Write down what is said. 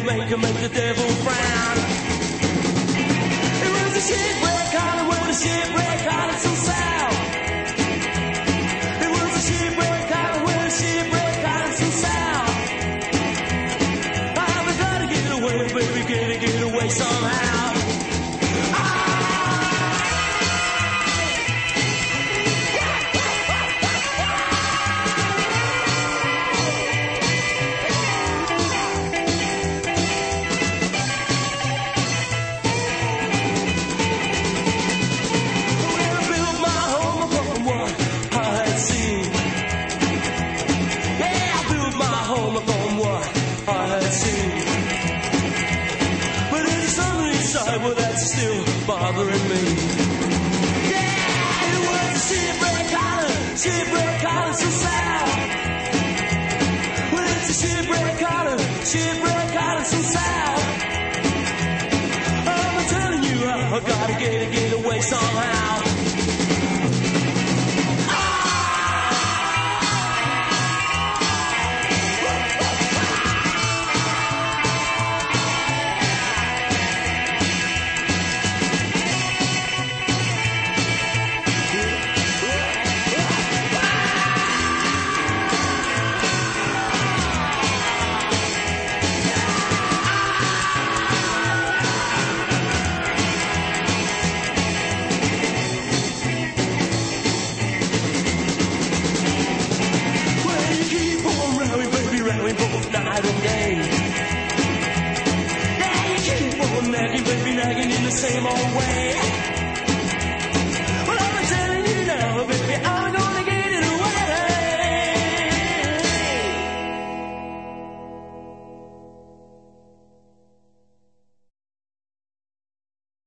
make the devil frown. It was a shipwreck island with a shipwreck island so south. It was a shipwreck island with a shipwreck island so south. I've got to get away, baby, get away somehow. Well, that's still bothering me. Yeah, it was a shipwreck island so south. Well, it's a shipwreck island so south. I'm telling you, I gotta get away somehow. Both night and day. Yeah, you keep on nagging, baby, nagging in the same old way.